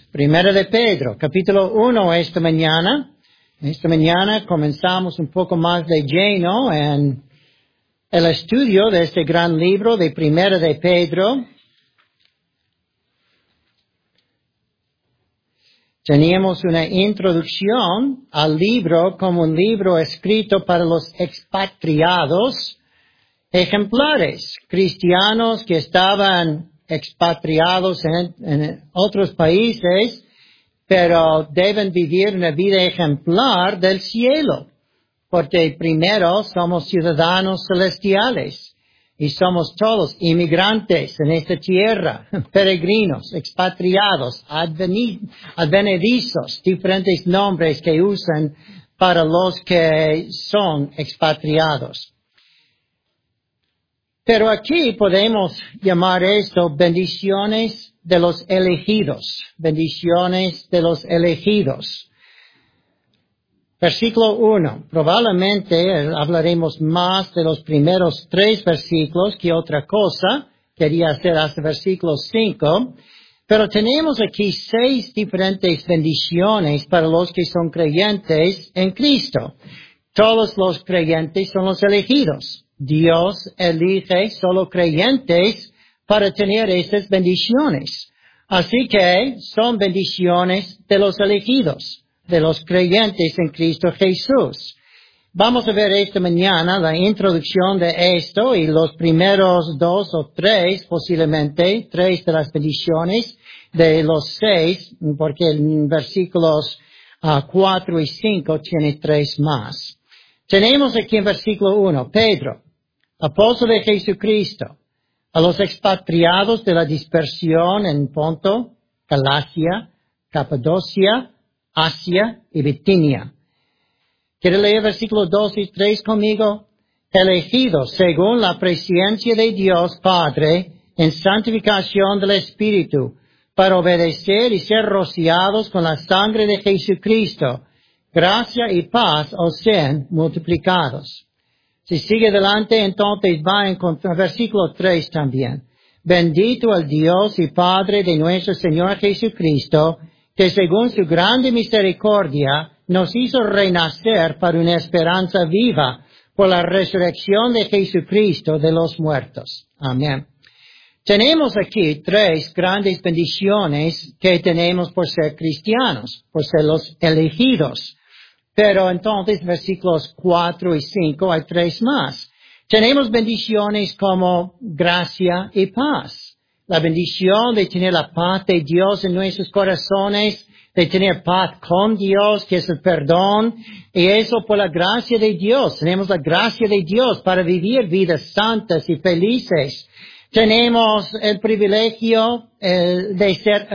Primera de Pedro, capítulo 1 esta mañana. Esta mañana comenzamos un poco más de lleno en el estudio de este gran libro de Primera de Pedro. Teníamos una introducción al libro como un libro escrito para los expatriados ejemplares, cristianos que estaban expatriados en otros países, pero deben vivir una vida ejemplar del cielo, porque primero somos ciudadanos celestiales y somos todos inmigrantes en esta tierra, peregrinos, expatriados, advenedizos, diferentes nombres que usan para los que son expatriados. Pero aquí podemos llamar esto bendiciones de los elegidos. Bendiciones de los elegidos. Versículo 1. Probablemente hablaremos más de los primeros 3 versículos que otra cosa. Quería hacer hasta versículo 5. Pero tenemos aquí 6 diferentes bendiciones para los que son creyentes en Cristo. Todos los creyentes son los elegidos. Dios elige solo creyentes para tener estas bendiciones. Así que son bendiciones de los elegidos, de los creyentes en Cristo Jesús. Vamos a ver esta mañana la introducción de esto y los primeros 2 o 3, posiblemente 3 de las bendiciones de los 6, porque en versículos 4 y 5 tiene 3 más. Tenemos aquí en versículo 1, Pedro, apóstol de Jesucristo, a los expatriados de la dispersión en Ponto, Galacia, Capadocia, Asia y Bitinia. ¿Quiere leer versículos 2 y 3 conmigo? Elegidos según la presencia de Dios Padre en santificación del Espíritu, para obedecer y ser rociados con la sangre de Jesucristo. Gracia y paz os sean multiplicados. Si sigue adelante, entonces va a encontrar versículo 3 también. Bendito el Dios y Padre de nuestro Señor Jesucristo, que según su grande misericordia nos hizo renacer para una esperanza viva por la resurrección de Jesucristo de los muertos. Amén. Tenemos aquí 3 grandes bendiciones que tenemos por ser cristianos, por ser los elegidos. Pero entonces, versículos 4 y 5, hay 3 más. Tenemos bendiciones como gracia y paz. La bendición de tener la paz de Dios en nuestros corazones, de tener paz con Dios, que es el perdón, y eso por la gracia de Dios. Tenemos la gracia de Dios para vivir vidas santas y felices. Tenemos el privilegio de ser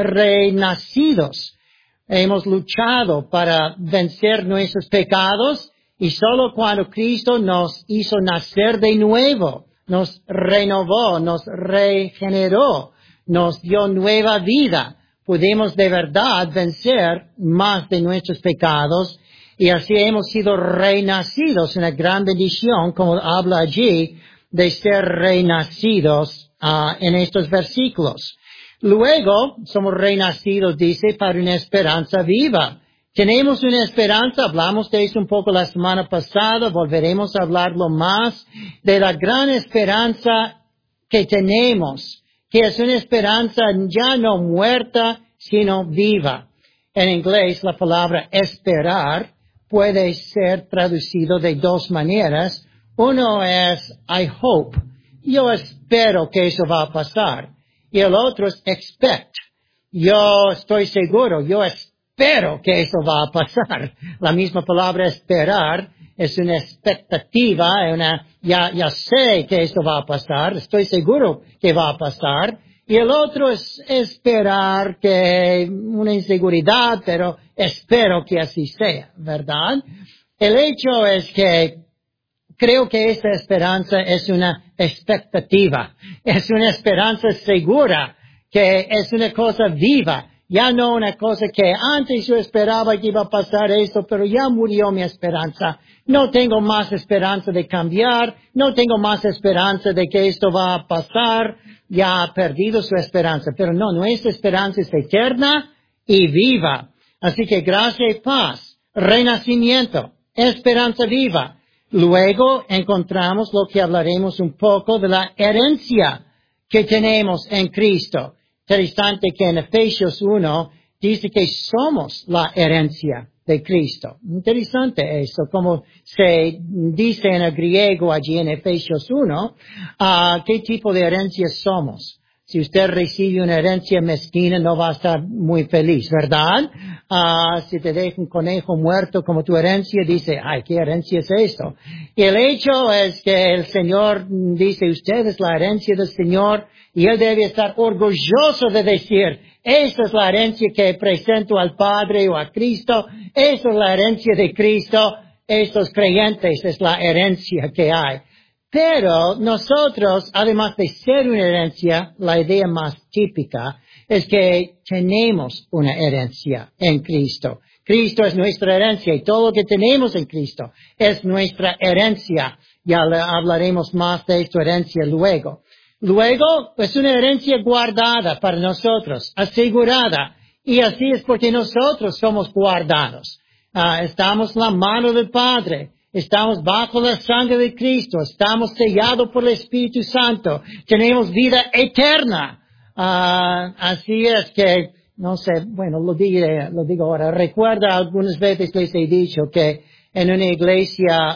renacidos. Hemos luchado para vencer nuestros pecados y solo cuando Cristo nos hizo nacer de nuevo, nos renovó, nos regeneró, nos dio nueva vida, pudimos de verdad vencer más de nuestros pecados y así hemos sido renacidos, una gran bendición, como habla allí, de ser renacidos en estos versículos. Luego, somos renacidos, dice, para una esperanza viva. Tenemos una esperanza, hablamos de eso un poco la semana pasada, volveremos a hablarlo más, de la gran esperanza que tenemos, que es una esperanza ya no muerta, sino viva. En inglés, la palabra esperar puede ser traducido de 2 maneras. Uno es, I hope, yo espero que eso va a pasar. Y el otro es expect. Yo estoy seguro, yo espero que eso va a pasar. La misma palabra esperar es una expectativa, ya sé que esto va a pasar, estoy seguro que va a pasar. Y el otro es esperar que una inseguridad, pero espero que así sea, ¿verdad? El hecho es que creo que esta esperanza es una expectativa, es una esperanza segura, que es una cosa viva, ya no una cosa que antes yo esperaba que iba a pasar esto, pero ya murió mi esperanza. No tengo más esperanza de cambiar, no tengo más esperanza de que esto va a pasar, ya ha perdido su esperanza. Pero no, nuestra esperanza es eterna y viva. Así que gracia y paz, renacimiento, esperanza viva. Luego encontramos lo que hablaremos un poco de la herencia que tenemos en Cristo. Interesante que en Efesios 1 dice que somos la herencia de Cristo. Interesante eso, como se dice en el griego allí en Efesios 1, ¿qué tipo de herencia somos? Si usted recibe una herencia mezquina, no va a estar muy feliz, ¿verdad? Si te deja un conejo muerto como tu herencia, dice, ay, ¿qué herencia es esto? Y el hecho es que el Señor dice, usted es la herencia del Señor, y Él debe estar orgulloso de decir, esta es la herencia que presento al Padre o a Cristo, esta es la herencia de Cristo, estos creyentes es la herencia que hay. Pero nosotros, además de ser una herencia, la idea más típica es que tenemos una herencia en Cristo. Cristo es nuestra herencia y todo lo que tenemos en Cristo es nuestra herencia. Ya hablaremos más de esta herencia luego. Luego, es una herencia guardada para nosotros, asegurada. Y así es porque nosotros somos guardados. Estamos en la mano del Padre. Estamos bajo la sangre de Cristo. Estamos sellados por el Espíritu Santo. Tenemos vida eterna. Así es que, no sé, bueno, lo digo ahora. Recuerda, algunas veces les he dicho que en una iglesia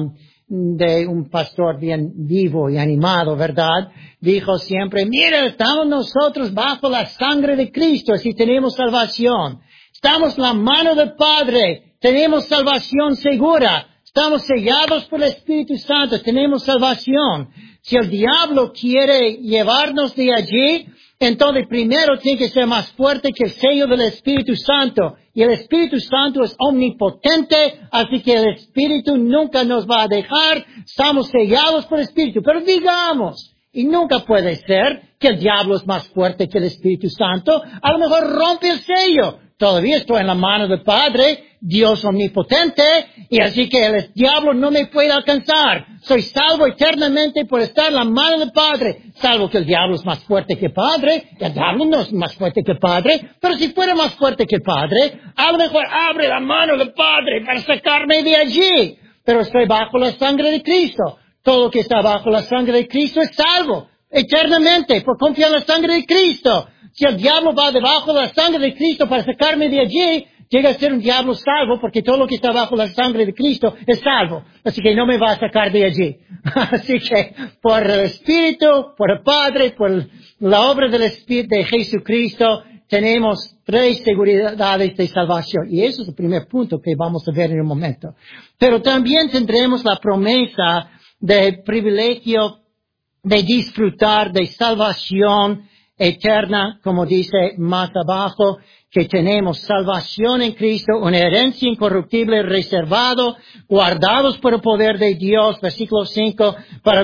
de un pastor bien vivo y animado, ¿verdad? Dijo siempre, mira, estamos nosotros bajo la sangre de Cristo, así tenemos salvación. Estamos en la mano del Padre, tenemos salvación segura. Estamos sellados por el Espíritu Santo, tenemos salvación. Si el diablo quiere llevarnos de allí, entonces primero tiene que ser más fuerte que el sello del Espíritu Santo. Y el Espíritu Santo es omnipotente, así que el Espíritu nunca nos va a dejar. Estamos sellados por el Espíritu. Pero digamos, y nunca puede ser que el diablo es más fuerte que el Espíritu Santo. A lo mejor rompe el sello. Todavía estoy en la mano del Padre, Dios omnipotente, y así que el diablo no me puede alcanzar. Soy salvo eternamente por estar en la mano del Padre, salvo que el diablo es más fuerte que el Padre. El diablo no es más fuerte que el Padre, pero si fuera más fuerte que el Padre, a lo mejor abre la mano del Padre para sacarme de allí. Pero estoy bajo la sangre de Cristo. Todo lo que está bajo la sangre de Cristo es salvo eternamente por confiar en la sangre de Cristo. Si el diablo va debajo de la sangre de Cristo para sacarme de allí, llega a ser un diablo salvo, porque todo lo que está bajo la sangre de Cristo es salvo. Así que no me va a sacar de allí. Así que por el Espíritu, por el Padre, por la obra del Espíritu de Jesucristo, tenemos 3 seguridades de salvación. Y eso es el primer punto que vamos a ver en un momento. Pero también tendremos la promesa del privilegio de disfrutar de salvación eterna, como dice más abajo, que tenemos salvación en Cristo, una herencia incorruptible reservado, guardados por el poder de Dios, versículo 5,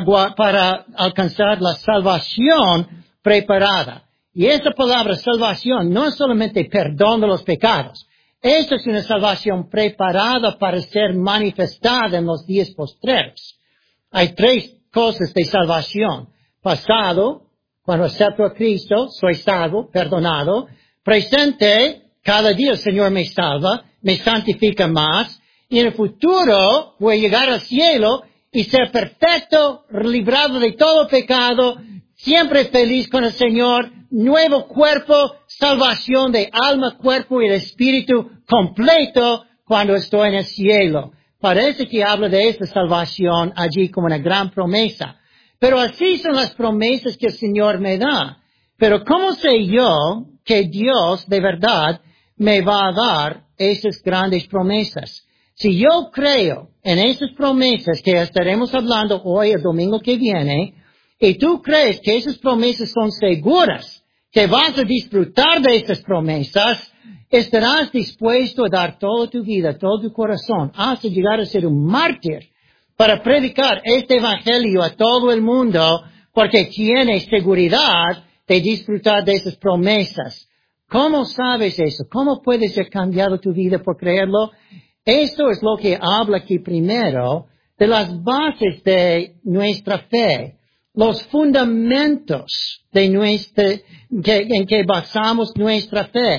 para alcanzar la salvación preparada. Y esta palabra salvación no es solamente perdón de los pecados. Esta es una salvación preparada para ser manifestada en los días postreros. Hay 3 cosas de salvación. Pasado, cuando acepto a Cristo, soy salvo, perdonado. Presente, cada día el Señor me salva, me santifica más. Y en el futuro voy a llegar al cielo y ser perfecto, librado de todo pecado, siempre feliz con el Señor, nuevo cuerpo, salvación de alma, cuerpo y de espíritu completo cuando estoy en el cielo. Parece que habla de esta salvación allí como una gran promesa. Pero así son las promesas que el Señor me da. Pero ¿cómo sé yo que Dios de verdad me va a dar esas grandes promesas? Si yo creo en esas promesas que estaremos hablando hoy, el domingo que viene, y tú crees que esas promesas son seguras, que vas a disfrutar de esas promesas, estarás dispuesto a dar toda tu vida, todo tu corazón, hasta llegar a ser un mártir para predicar este evangelio a todo el mundo, porque tienes seguridad de disfrutar de esas promesas. ¿Cómo sabes eso? ¿Cómo puedes ser cambiado tu vida por creerlo? Esto es lo que habla aquí primero de las bases de nuestra fe, los fundamentos de en que basamos nuestra fe.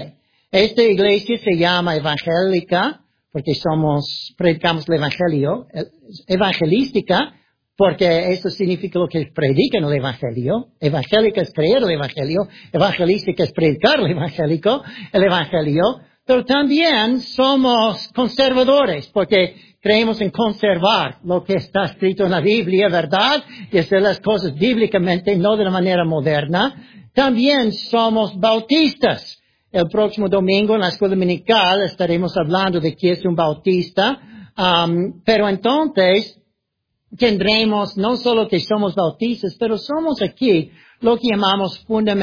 Esta iglesia se llama evangélica porque predicamos el evangelio, evangelística porque eso significa lo que predican el evangelio. Evangélica es creer el evangelio, evangelística es predicar el evangelio, pero también somos conservadores porque creemos en conservar lo que está escrito en la Biblia, ¿verdad? Y hacer las cosas bíblicamente, no de la manera moderna. También somos bautistas. El próximo domingo en la escuela dominical estaremos hablando de qué es un bautista, pero entonces tendremos no solo que somos bautistas, pero somos aquí lo que llamamos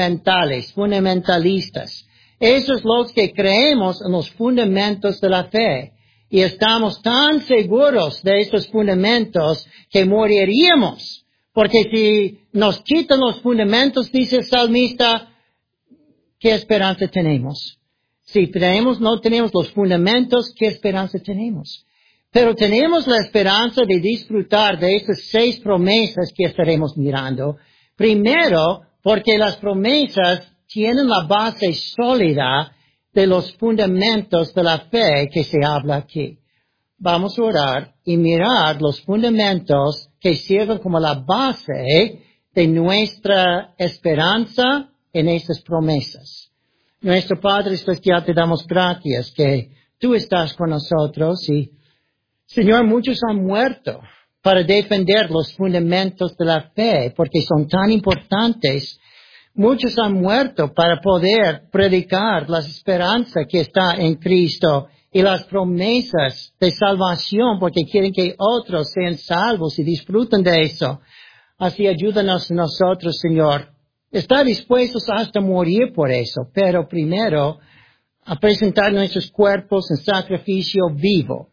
fundamentalistas. Esos los que creemos en los fundamentos de la fe y estamos tan seguros de estos fundamentos que moriríamos, porque si nos quitan los fundamentos, dice el salmista, ¿qué esperanza tenemos? Si no tenemos los fundamentos, ¿qué esperanza tenemos? Pero tenemos la esperanza de disfrutar de estas 6 promesas que estaremos mirando. Primero, porque las promesas tienen la base sólida de los fundamentos de la fe que se habla aquí. Vamos a orar y mirar los fundamentos que sirven como la base de nuestra esperanza en estas promesas. Nuestro Padre Celestial, te damos gracias que tú estás con nosotros y, Señor, muchos han muerto para defender los fundamentos de la fe porque son tan importantes. Muchos han muerto para poder predicar la esperanza que está en Cristo y las promesas de salvación porque quieren que otros sean salvos y disfruten de eso. Así ayúdanos nosotros, Señor. Está dispuestos hasta morir por eso, pero primero a presentar nuestros cuerpos en sacrificio vivo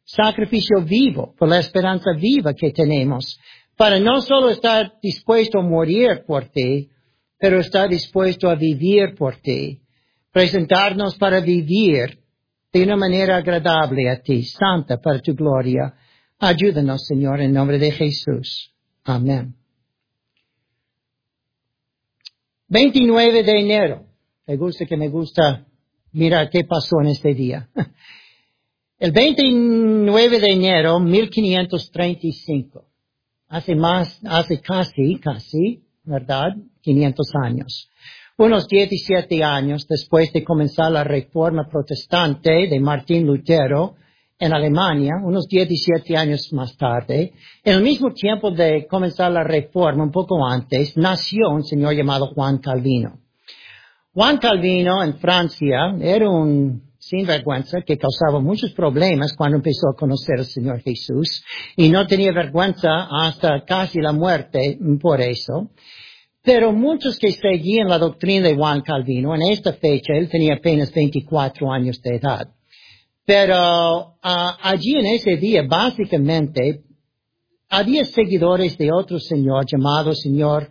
por la esperanza viva que tenemos, para no solo estar dispuesto a morir por ti, pero estar dispuesto a vivir por ti, presentarnos para vivir de una manera agradable a ti, santa para tu gloria. Ayúdanos, Señor, en nombre de Jesús. Amén. 29 de enero. Me gusta mirar qué pasó en este día. El 29 de enero, 1535. Hace casi, ¿verdad? 500 años. Unos 17 años después de comenzar la Reforma Protestante de Martín Lutero en Alemania, unos 17 años más tarde, en el mismo tiempo de comenzar la Reforma, un poco antes, nació un señor llamado Juan Calvino. Juan Calvino en Francia era un sinvergüenza que causaba muchos problemas cuando empezó a conocer al Señor Jesús y no tenía vergüenza hasta casi la muerte por eso. Pero muchos que seguían la doctrina de Juan Calvino, en esta fecha él tenía apenas 24 años de edad. Pero allí en ese día, básicamente, había seguidores de otro señor llamado señor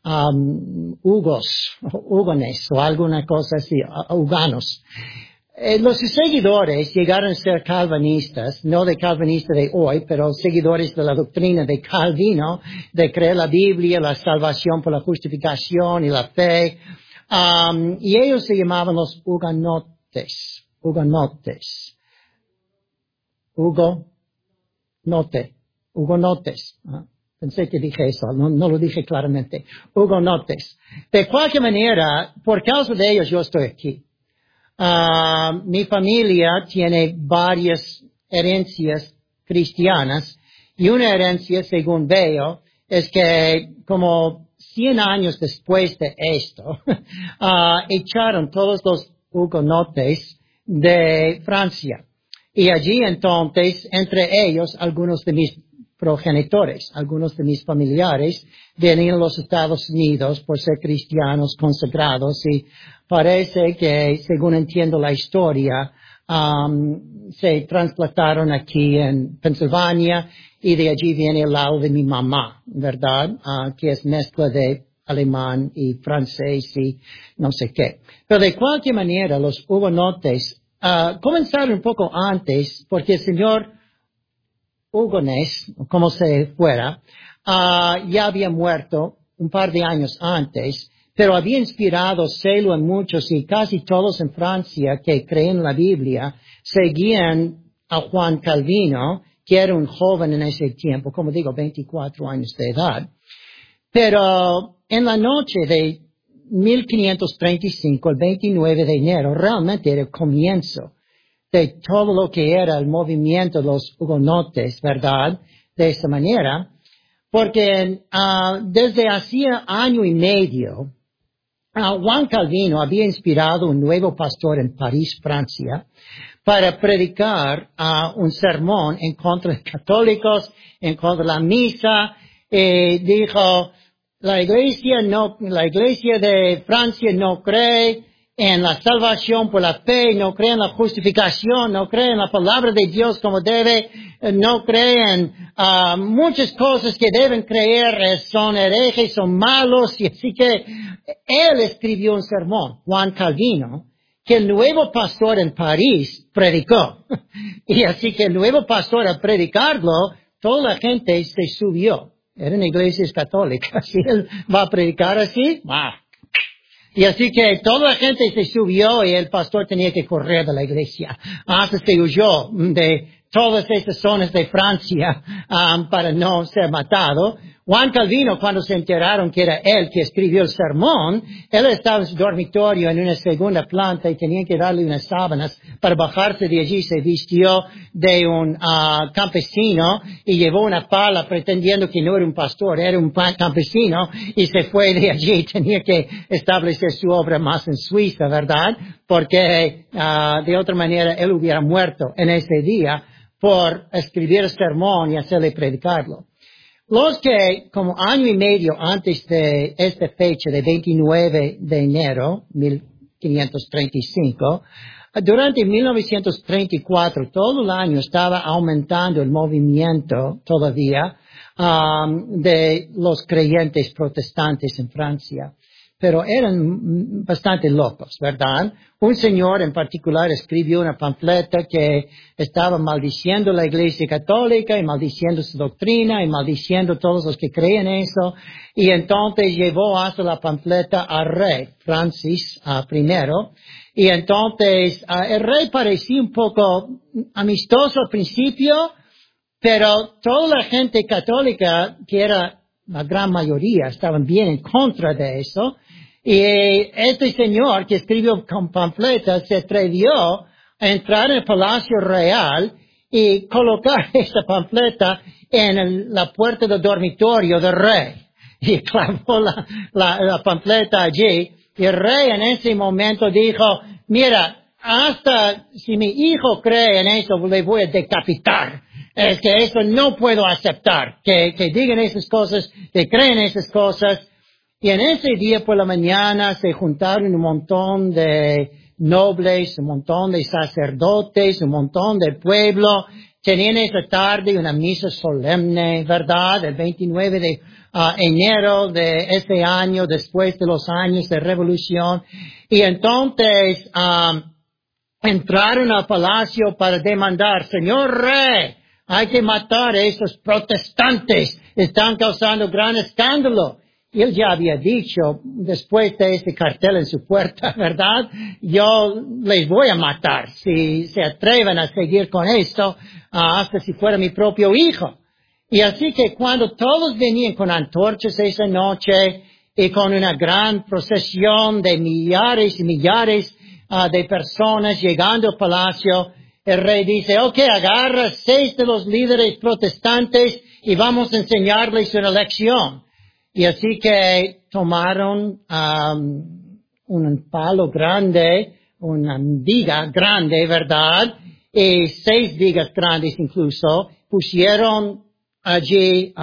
Hugones o alguna cosa así, Huganos. Los seguidores llegaron a ser calvinistas, no de calvinista de hoy, pero seguidores de la doctrina de Calvino, de creer la Biblia, la salvación por la justificación y la fe. Y ellos se llamaban los hugonotes. Hugonotes. Pensé que dije eso, no lo dije claramente. Hugonotes. De cualquier manera, por causa de ellos yo estoy aquí. Mi familia tiene varias herencias cristianas y una herencia, según veo, es que como 100 años después de esto, echaron todos los hugonotes de Francia. Y allí entonces, entre ellos, algunos de mis progenitores, algunos de mis familiares, vienen a los Estados Unidos por ser cristianos consagrados y parece que, según entiendo la historia, se trasplantaron aquí en Pensilvania y de allí viene el lado de mi mamá, ¿verdad? Que es mezcla de alemán y francés y no sé qué. Pero de cualquier manera, los hugonotes comenzaron un poco antes porque el señor Hugones, como se fuera, ya había muerto un par de años antes, pero había inspirado celo en muchos y casi todos en Francia que creen en la Biblia seguían a Juan Calvino, que era un joven en ese tiempo, como digo, 24 años de edad. Pero en la noche de 1535, el 29 de enero, realmente era el comienzo de todo lo que era el movimiento de los hugonotes, ¿verdad? De esa manera, porque desde hacía año y medio, Juan Calvino había inspirado un nuevo pastor en París, Francia, para predicar un sermón en contra de católicos, en contra de la misa. Dijo, la iglesia de Francia no cree en la salvación por la fe, no cree en la justificación, no cree en la palabra de Dios como debe, no cree en muchas cosas que deben creer, son herejes, son malos, y así que él escribió un sermón, Juan Calvino, que el nuevo pastor en París predicó. Y así que el nuevo pastor al predicarlo, toda la gente se subió. Eran iglesias católicas. Si él va a predicar así, ¡ah! Y así que toda la gente se subió y el pastor tenía que correr de la iglesia. Hasta se huyó de todas estas zonas de Francia para no ser matado. Juan Calvino, cuando se enteraron que era él que escribió el sermón, él estaba en su dormitorio en una segunda planta y tenían que darle unas sábanas para bajarse de allí. Se vistió de un campesino y llevó una pala pretendiendo que no era un pastor, era un campesino, y se fue de allí. Tenía que establecer su obra más en Suiza, ¿verdad? Porque de otra manera él hubiera muerto en ese día por escribir el sermón y hacerle predicarlo. Los que, como año y medio antes de esta fecha de 29 de enero 1535, durante 1934, todo el año estaba aumentando el movimiento todavía de los creyentes protestantes en Francia. Pero eran bastante locos, ¿verdad? Un señor en particular escribió una panfleta que estaba maldiciendo la Iglesia Católica y maldiciendo su doctrina y maldiciendo todos los que creen eso. Y entonces llevó hasta la panfleta al rey, Francis I. Y entonces el rey parecía un poco amistoso al principio, pero toda la gente católica, que era la gran mayoría, estaban bien en contra de eso. Y este señor que escribió con panfletas se atrevió a entrar en el Palacio Real y colocar esta panfleta en la puerta del dormitorio del rey. Y clavó la panfleta allí. Y el rey en ese momento dijo, mira, hasta si mi hijo cree en eso, le voy a decapitar. Es que eso no puedo aceptar, que digan esas cosas, que creen esas cosas. Y en ese día por la mañana se juntaron un montón de nobles, un montón de sacerdotes, un montón de pueblo. Tenían esa tarde una misa solemne, ¿verdad? El 29 de enero de ese año, después de los años de revolución. Y entonces entraron al palacio para demandar, señor rey, hay que matar a esos protestantes, están causando gran escándalo. Y él ya había dicho, después de ese cartel en su puerta, ¿verdad? Yo les voy a matar si se atreven a seguir con esto, hasta si fuera mi propio hijo. Y así que cuando todos venían con antorchas esa noche y con una gran procesión de millares y millares de personas llegando al palacio, el rey dice, ok, agarra 6 de los líderes protestantes y vamos a enseñarles una lección. Y así que tomaron un palo grande, una viga grande, ¿verdad? Y 6 vigas grandes incluso. Pusieron allí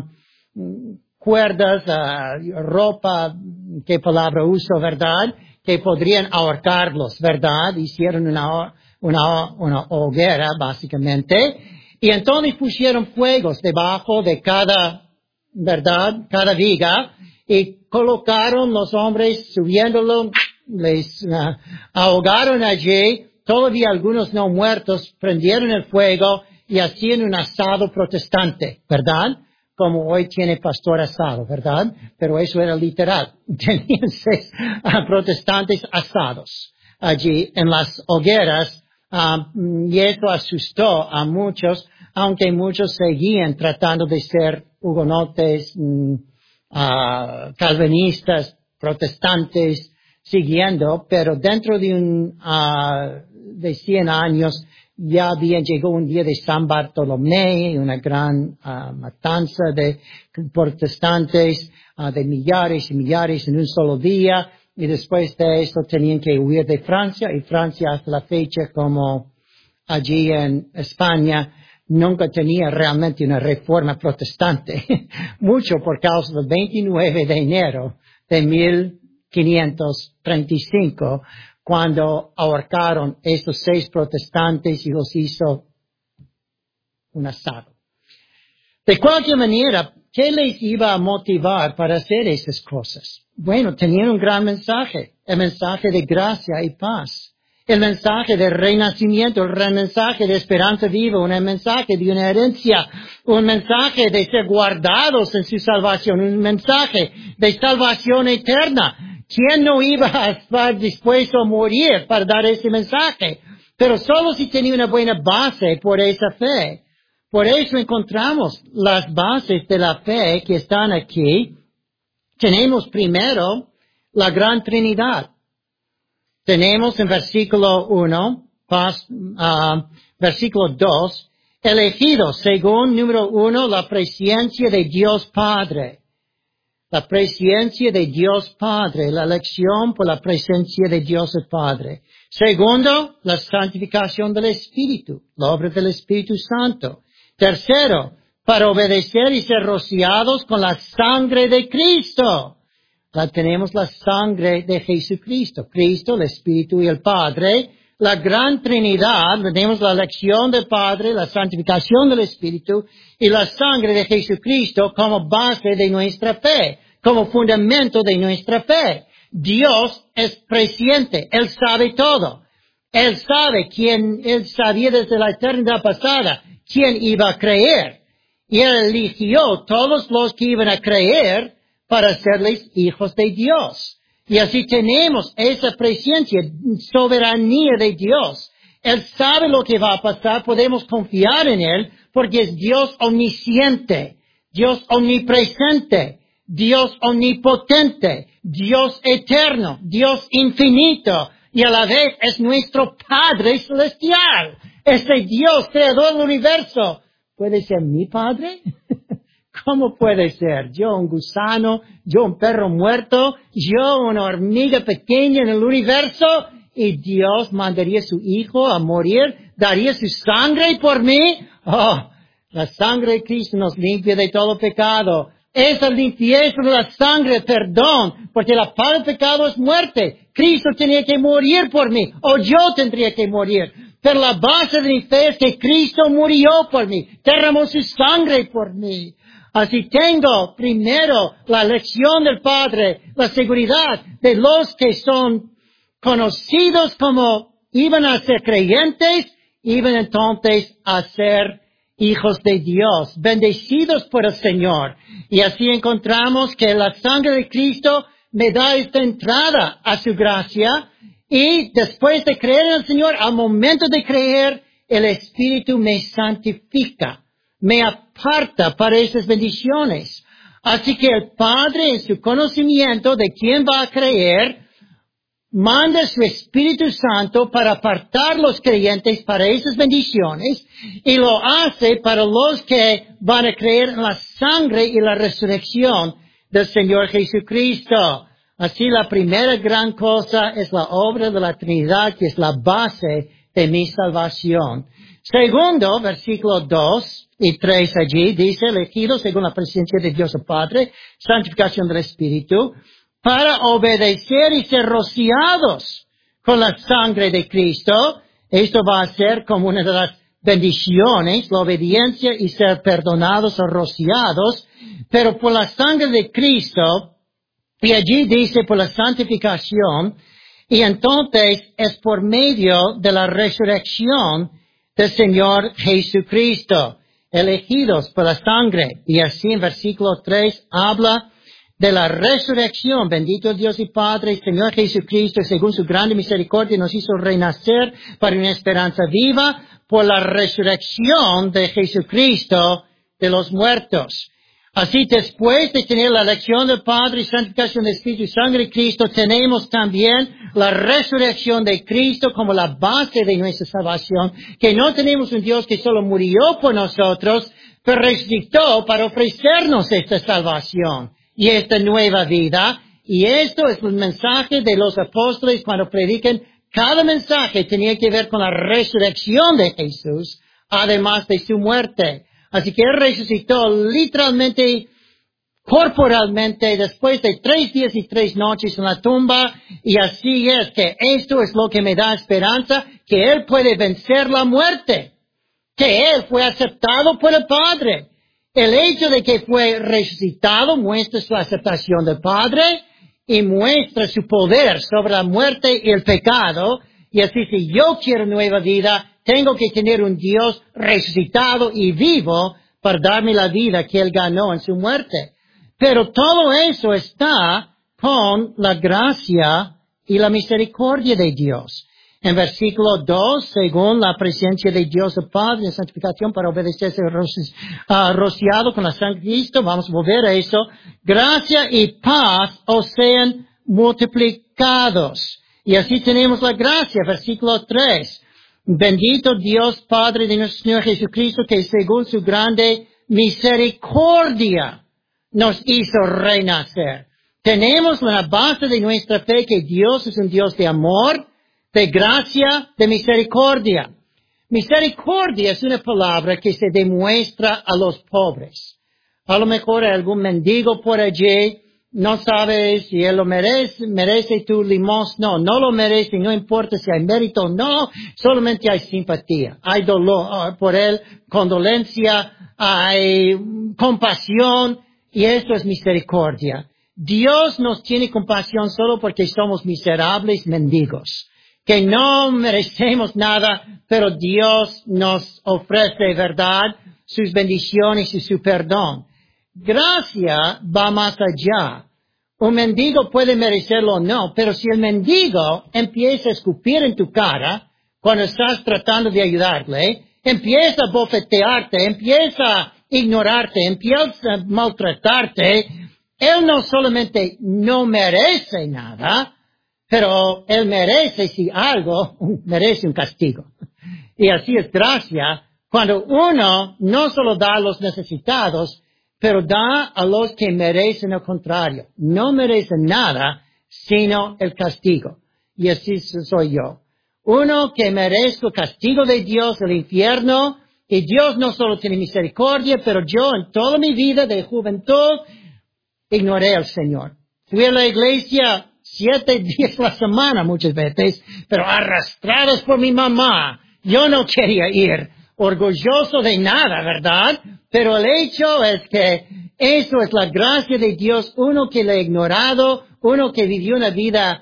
cuerdas, ropa, qué palabra uso, ¿verdad? Que podrían ahorcarlos, ¿verdad? Hicieron una hoguera, básicamente. Y entonces pusieron fuegos debajo de cada, ¿verdad? Cada viga, y colocaron los hombres subiéndolo, les ahogaron allí, todavía algunos no muertos, prendieron el fuego y hacían un asado protestante, ¿verdad? como hoy tiene pastor asado, ¿verdad? Pero eso era literal. Tenían 6 protestantes asados allí en las hogueras, y eso asustó a muchos, aunque muchos seguían tratando de ser hugonotes, calvinistas, protestantes, siguiendo, pero dentro de 100 años ya llegó un día de San Bartolomé, una gran matanza de protestantes, de millares y millares en un solo día, y después de esto tenían que huir de Francia, y Francia hasta la fecha, como allí en España, nunca tenía realmente una reforma protestante, mucho por causa del 29 de enero de 1535, cuando ahorcaron estos 6 protestantes y los hizo un asado. De cualquier manera, ¿qué les iba a motivar para hacer esas cosas? Bueno, tenían un gran mensaje, el mensaje de gracia y paz, el mensaje de renacimiento, el mensaje de esperanza viva, un mensaje de una herencia, un mensaje de ser guardados en su salvación, un mensaje de salvación eterna. ¿Quién no iba a estar dispuesto a morir para dar ese mensaje? Pero solo si tenía una buena base por esa fe. Por eso encontramos las bases de la fe que están aquí. Tenemos primero la gran Trinidad. Tenemos en versículo 1, versículo 2, elegidos según número 1 la presencia de Dios Padre. La presencia de Dios Padre, la elección por la presencia de Dios el Padre. Segundo, la santificación del Espíritu, la obra del Espíritu Santo. Tercero, para obedecer y ser rociados con la sangre de Cristo. Tenemos la sangre de Jesucristo, Cristo, el Espíritu y el Padre. La gran Trinidad, tenemos la elección del Padre, la santificación del Espíritu y la sangre de Jesucristo como base de nuestra fe, como fundamento de nuestra fe. Dios es presciente, Él sabe todo. Él sabe Él sabía desde la eternidad pasada quién iba a creer. Y Él eligió todos los que iban a creer para serles hijos de Dios. Y así tenemos esa presencia, soberanía de Dios. Él sabe lo que va a pasar, podemos confiar en Él, porque es Dios omnisciente, Dios omnipresente, Dios omnipotente, Dios eterno, Dios infinito, y a la vez es nuestro Padre celestial. Este Dios, creador del universo, ¿puede ser mi Padre? ¿Cómo puede ser? Yo un gusano, yo un perro muerto, yo una hormiga pequeña en el universo, y Dios mandaría a su Hijo a morir, daría su sangre por mí. Oh, la sangre de Cristo nos limpia de todo pecado. Esa limpieza de la sangre, perdón, porque la paga del pecado es muerte. Cristo tenía que morir por mí, o yo tendría que morir. Pero la base de mi fe es que Cristo murió por mí, derramó su sangre por mí. Así tengo primero la elección del Padre, la seguridad de los que son conocidos como iban a ser creyentes, iban entonces a ser hijos de Dios, bendecidos por el Señor. Y así encontramos que la sangre de Cristo me da esta entrada a su gracia, y después de creer en el Señor, al momento de creer, el Espíritu me santifica, me aparta para esas bendiciones. Así que el Padre, en su conocimiento de quién va a creer, manda su Espíritu Santo para apartar los creyentes para esas bendiciones, y lo hace para los que van a creer en la sangre y la resurrección del Señor Jesucristo. Así la primera gran cosa es la obra de la Trinidad, que es la base de mi salvación. Segundo, versículo 2 y 3 allí, dice, elegidos según la presencia de Dios el Padre, santificación del Espíritu, para obedecer y ser rociados con la sangre de Cristo. Esto va a ser como una de las bendiciones, la obediencia y ser perdonados o rociados, pero por la sangre de Cristo, y allí dice por la santificación, y entonces es por medio de la resurrección del Señor Jesucristo. elegidos por la sangre. Y así en versículo 3 habla de la resurrección. Bendito Dios y Padre, Señor Jesucristo, según su grande misericordia, nos hizo renacer para una esperanza viva por la resurrección de Jesucristo de los muertos. Así, después de tener la elección del Padre y santificación del Espíritu y sangre de Cristo, tenemos también la resurrección de Cristo como la base de nuestra salvación, que no tenemos un Dios que solo murió por nosotros, pero resucitó para ofrecernos esta salvación y esta nueva vida. Y esto es el mensaje de los apóstoles cuando predican. Cada mensaje tenía que ver con la resurrección de Jesús, además de su muerte. Así que Él resucitó literalmente, corporalmente, después de 3 días y 3 noches en la tumba. Y así es que esto es lo que me da esperanza, que Él puede vencer la muerte, que Él fue aceptado por el Padre. El hecho de que fue resucitado muestra su aceptación del Padre y muestra su poder sobre la muerte y el pecado. Y así, si yo quiero nueva vida, tengo que tener un Dios resucitado y vivo para darme la vida que Él ganó en su muerte. Pero todo eso está con la gracia y la misericordia de Dios. En versículo 2, según la presencia de Dios el Padre en santificación para obedecerse rociado con la sangre de Cristo, vamos a volver a eso. Gracia y paz os sean multiplicados. Y así tenemos la gracia, versículo 3. Bendito Dios Padre de nuestro Señor Jesucristo, que según su grande misericordia nos hizo renacer. Tenemos la base de nuestra fe que Dios es un Dios de amor, de gracia, de misericordia. Misericordia es una palabra que se demuestra a los pobres. A lo mejor hay algún mendigo por allí, no sabes si él lo merece tu limosna, no lo merece, no importa si hay mérito o no, solamente hay simpatía, hay dolor por él, condolencia, hay compasión, y esto es misericordia. Dios nos tiene compasión solo porque somos miserables mendigos, que no merecemos nada, pero Dios nos ofrece, ¿verdad?, sus bendiciones y su perdón. Gracia va más allá. Un mendigo puede merecerlo o no, pero si el mendigo empieza a escupir en tu cara cuando estás tratando de ayudarle, empieza a bofetearte, empieza a ignorarte, empieza a maltratarte, él no solamente no merece nada, pero él merece, si algo, merece un castigo. Y así es gracia, cuando uno no solo da a los necesitados, pero da a los que merecen lo contrario. No merecen nada, sino el castigo. Y así soy yo. Uno que merezco el castigo de Dios, el infierno, y Dios no solo tiene misericordia, pero yo en toda mi vida de juventud ignoré al Señor. Fui a la iglesia 7 días a la semana muchas veces, pero arrastrados por mi mamá. Yo no quería ir. Orgulloso de nada, ¿verdad? Pero el hecho es que eso es la gracia de Dios. Uno que le ha ignorado, uno que vivió una vida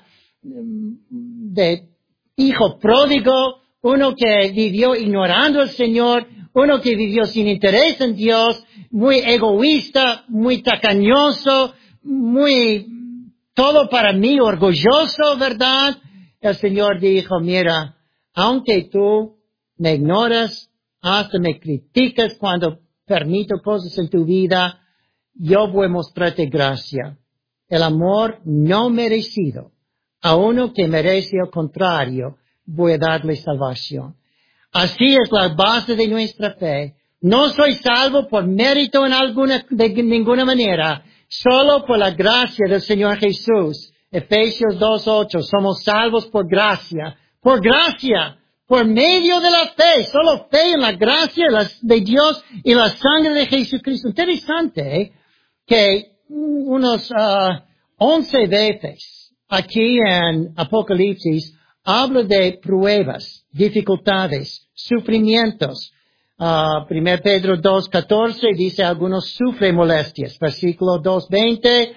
de hijo pródigo, uno que vivió ignorando al Señor, uno que vivió sin interés en Dios, muy egoísta, muy tacañoso, muy todo para mí, orgulloso, ¿verdad? El Señor dijo, mira, aunque tú me ignoras, hasta me criticas cuando permito cosas en tu vida, yo voy a mostrarte gracia. El amor no merecido. A uno que merece al contrario, voy a darle salvación. Así es la base de nuestra fe. No soy salvo por mérito de ninguna manera, solo por la gracia del Señor Jesús. Efesios 2:8, somos salvos por gracia. Por gracia. Por medio de la fe, solo fe en la gracia de Dios y la sangre de Jesucristo. Interesante que unos 11 veces aquí en Apocalipsis habla de pruebas, dificultades, sufrimientos. 1 Pedro 2:14 dice algunos sufren molestias. Versículo 2:20,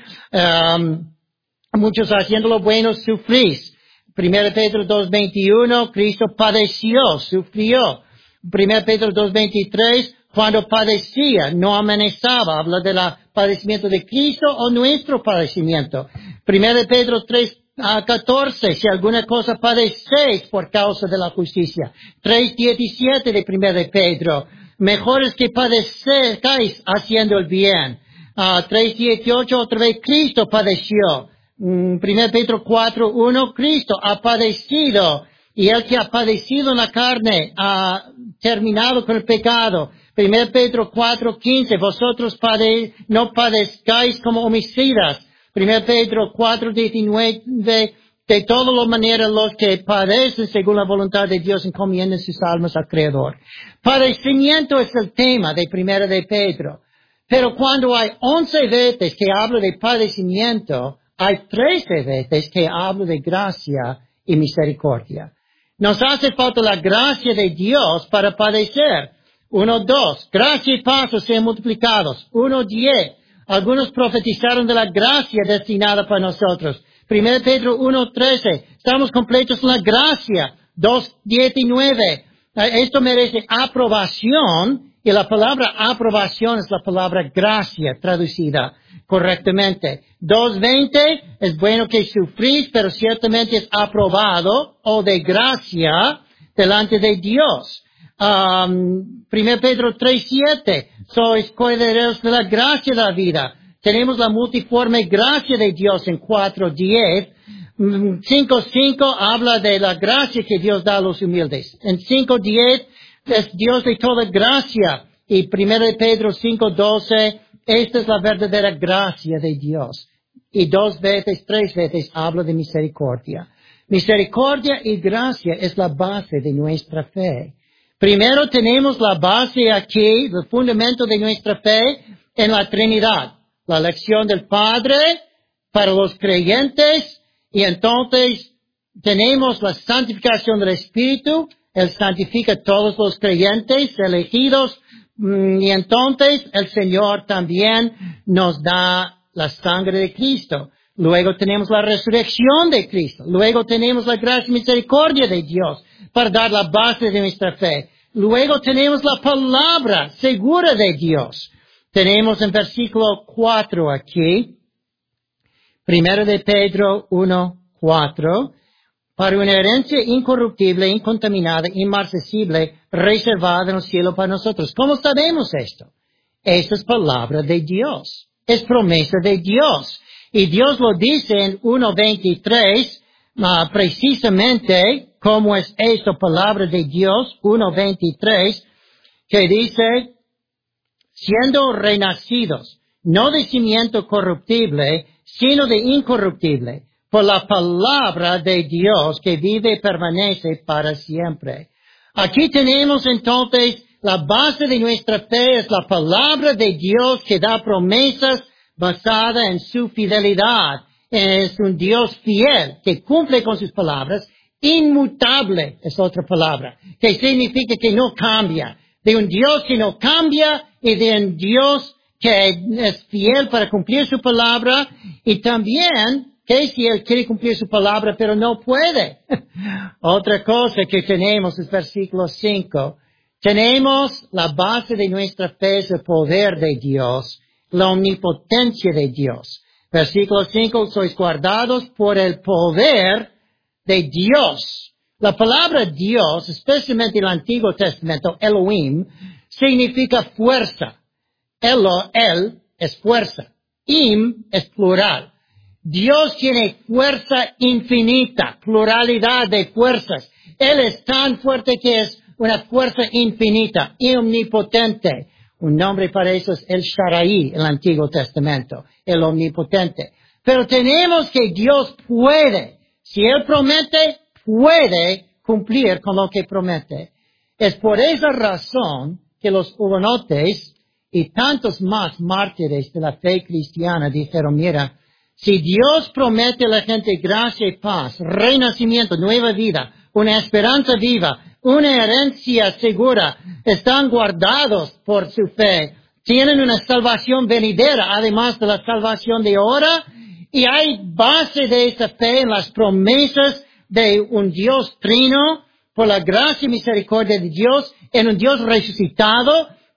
muchos haciendo lo bueno sufrís. 1 Pedro 2:21, Cristo padeció, sufrió. 1 Pedro 2:23, Cuando padecía, no amenazaba. Habla del padecimiento de Cristo o nuestro padecimiento. 1 Pedro 3:14, si alguna cosa padecéis por causa de la justicia. 3:17 de 1 Pedro, mejor es que padezcáis haciendo el bien. 3:18, otra vez, Cristo padeció. 1 Pedro 4:1, Cristo ha padecido. Y el que ha padecido en la carne ha terminado con el pecado. 1 Pedro 4:15, vosotros no padezcáis como homicidas. 1 Pedro 4:19, de todas las maneras los que padecen según la voluntad de Dios encomienden sus almas al Creador. Padecimiento es el tema de 1 de Pedro. Pero cuando hay 11 veces que habla de padecimiento, hay 13 veces que habla de gracia y misericordia. Nos hace falta la gracia de Dios para padecer. 1:2, gracia y paz sean multiplicados. 1:10, algunos profetizaron de la gracia destinada para nosotros. 1 Pedro 1:13, estamos completos en la gracia. 2:19, esto merece aprobación. Y la palabra aprobación es la palabra gracia traducida correctamente. 2:20, es bueno que sufrís, pero ciertamente es aprobado o de gracia delante de Dios. 1 Pedro 3:7, sois coherederos de la gracia de la vida. Tenemos la multiforme gracia de Dios en 4:10. 5:5 habla de la gracia que Dios da a los humildes. En 5:10 es Dios de toda gracia. Y 1 Pedro 5:12, esta es la verdadera gracia de Dios. Y 3 veces habla de misericordia. Misericordia y gracia es la base de nuestra fe. Primero tenemos la base aquí, el fundamento de nuestra fe en la Trinidad. La elección del Padre para los creyentes, y entonces tenemos la santificación del Espíritu. Él santifica a todos los creyentes elegidos, y entonces el Señor también nos da la sangre de Cristo. Luego tenemos la resurrección de Cristo. Luego tenemos la gracia y misericordia de Dios para dar la base de nuestra fe. Luego tenemos la palabra segura de Dios. Tenemos en versículo 4 aquí, 1 de Pedro 1:4, para una herencia incorruptible, incontaminada, inmarcesible, reservada en el cielo para nosotros. ¿Cómo sabemos esto? Esta es palabra de Dios. Es promesa de Dios. Y Dios lo dice en 1:23, precisamente cómo es esto, palabra de Dios, 1:23, que dice, siendo renacidos, no de cimiento corruptible, sino de incorruptible, por la palabra de Dios que vive y permanece para siempre. Aquí tenemos entonces la base de nuestra fe es la palabra de Dios que da promesas basada en su fidelidad. Es un Dios fiel que cumple con sus palabras. Inmutable es otra palabra, que significa que no cambia. De un Dios que no cambia y de un Dios que es fiel para cumplir su palabra, y también que si Él quiere cumplir su palabra pero no puede. Otra cosa que tenemos es versículo 5. Tenemos la base de nuestra fe es el poder de Dios, la omnipotencia de Dios. Versículo 5, sois guardados por el poder de Dios. La palabra Dios, especialmente en el Antiguo Testamento, Elohim, significa fuerza. El es fuerza. Im es plural. Dios tiene fuerza infinita, pluralidad de fuerzas. Él es tan fuerte que es una fuerza infinita y omnipotente. Un nombre para eso es el Shaddai en el Antiguo Testamento, el omnipotente. Pero tenemos que Dios puede, si Él promete, puede cumplir con lo que promete. Es por esa razón que los hugonotes y tantos más mártires de la fe cristiana dijeron, mira, si Dios promete a la gente gracia y paz, renacimiento, nueva vida, una esperanza viva, una herencia segura, están guardados por su fe, tienen una salvación venidera, además de la salvación de ahora, y hay base de esa fe en las promesas de un Dios trino, por la gracia y misericordia de Dios, en un Dios resucitado,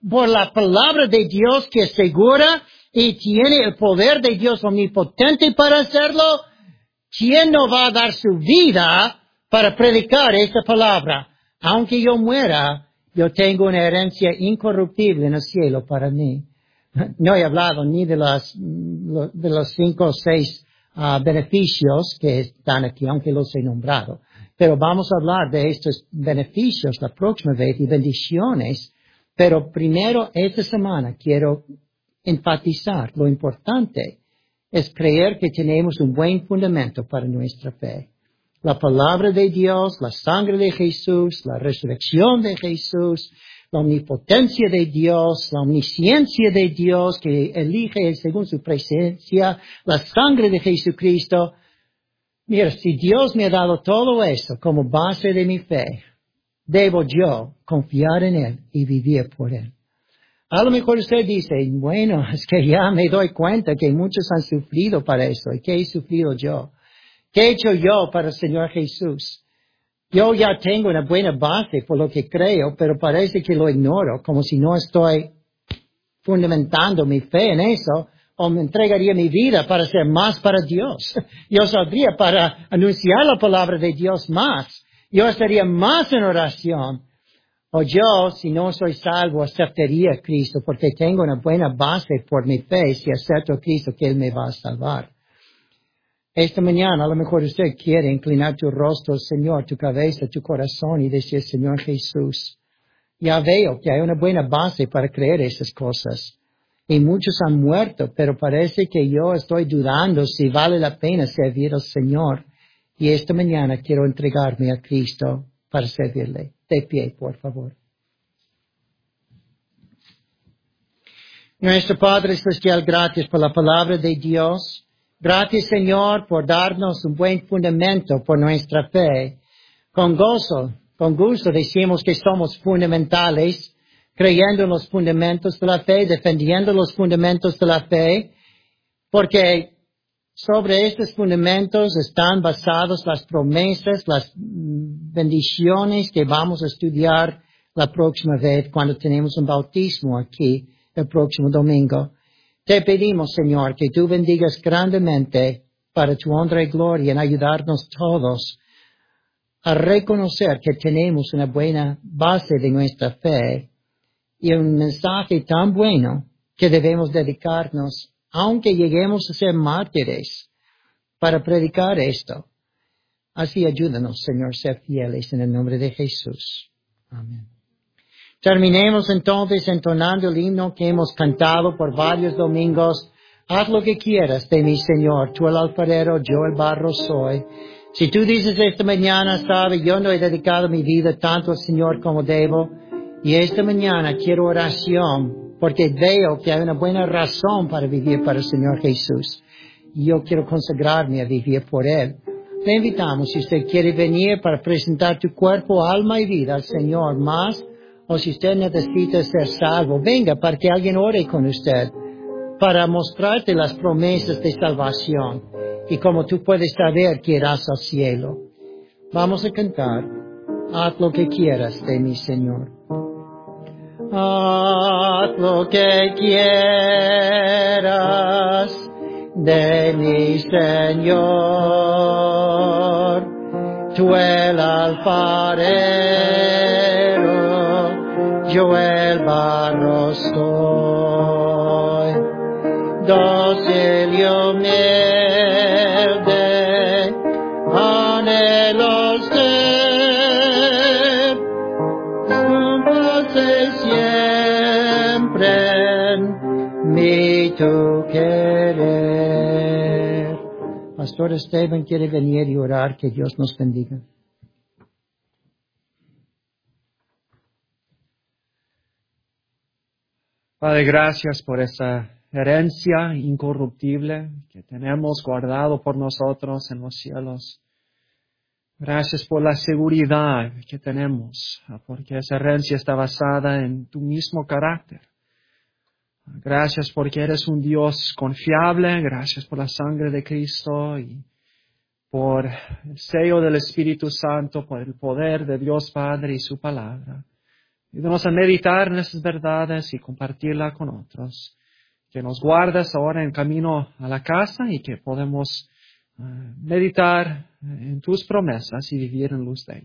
por la palabra de Dios que es segura y tiene el poder de Dios omnipotente para hacerlo, ¿quién no va a dar su vida para predicar esta palabra? Aunque yo muera, yo tengo una herencia incorruptible en el cielo para mí. No he hablado ni de los 5 o 6 beneficios que están aquí, aunque los he nombrado. Pero vamos a hablar de estos beneficios la próxima vez y bendiciones. Pero primero, esta semana, quiero enfatizar lo importante es creer que tenemos un buen fundamento para nuestra fe. La palabra de Dios, la sangre de Jesús, la resurrección de Jesús, la omnipotencia de Dios, la omnisciencia de Dios que elige según su presencia, la sangre de Jesucristo. Mira, si Dios me ha dado todo eso como base de mi fe, debo yo confiar en Él y vivir por Él. A lo mejor usted dice, bueno, es que ya me doy cuenta que muchos han sufrido para eso. ¿Y qué he sufrido yo? ¿Qué he hecho yo para el Señor Jesús? Yo ya tengo una buena base por lo que creo, pero parece que lo ignoro, como si no estoy fundamentando mi fe en eso, o me entregaría mi vida para ser más para Dios. Yo saldría para anunciar la palabra de Dios más. Yo estaría más en oración. O yo, si no soy salvo, aceptaría a Cristo porque tengo una buena base por mi fe si acepto a Cristo que Él me va a salvar. Esta mañana a lo mejor usted quiere inclinar tu rostro al Señor, tu cabeza, tu corazón y decir, Señor Jesús, ya veo que hay una buena base para creer esas cosas. Y muchos han muerto, pero parece que yo estoy dudando si vale la pena servir al Señor. Y esta mañana quiero entregarme a Cristo para servirle. De pie, por favor. Nuestro Padre Celestial, gracias por la palabra de Dios. Gracias, Señor, por darnos un buen fundamento por nuestra fe. Con gozo, con gusto decimos que somos fundamentales, creyendo en los fundamentos de la fe, defendiendo los fundamentos de la fe, porque sobre estos fundamentos están basadas las promesas, las bendiciones que vamos a estudiar la próxima vez cuando tenemos un bautismo aquí el próximo domingo. Te pedimos, Señor, que tú bendigas grandemente para tu honra y gloria en ayudarnos todos a reconocer que tenemos una buena base de nuestra fe y un mensaje tan bueno que debemos dedicarnos, aunque lleguemos a ser mártires, para predicar esto. Así ayúdanos, Señor, a ser fieles en el nombre de Jesús. Amén. Terminemos entonces entonando el himno que hemos cantado por varios domingos. Haz lo que quieras de mi Señor, tú el alfarero, yo el barro soy. Si tú dices esta mañana, sabe, yo no he dedicado mi vida tanto al Señor como debo, y esta mañana quiero oración, porque veo que hay una buena razón para vivir para el Señor Jesús. Y yo quiero consagrarme a vivir por Él. Le invitamos, si usted quiere venir para presentar tu cuerpo, alma y vida al Señor más, o si usted necesita ser salvo, venga para que alguien ore con usted, para mostrarte las promesas de salvación y cómo tú puedes saber que irás al cielo. Vamos a cantar, haz lo que quieras de mi Señor. Haz lo que quieras de mi Señor, tú el alfarero, yo el barro soy, dócil y humilde, anhelo ser, cúmplase siempre en mi tu querer. Pastor Esteban quiere venir y orar, que Dios nos bendiga. Padre, gracias por esa herencia incorruptible que tenemos guardado por nosotros en los cielos. Gracias por la seguridad que tenemos, porque esa herencia está basada en tu mismo carácter. Gracias porque eres un Dios confiable. Gracias por la sangre de Cristo y por el sello del Espíritu Santo, por el poder de Dios Padre y su palabra. Ayúdanos a meditar en esas verdades y compartirla con otros. Que nos guardes ahora en camino a la casa y que podemos meditar en tus promesas y vivir en luz de ellas.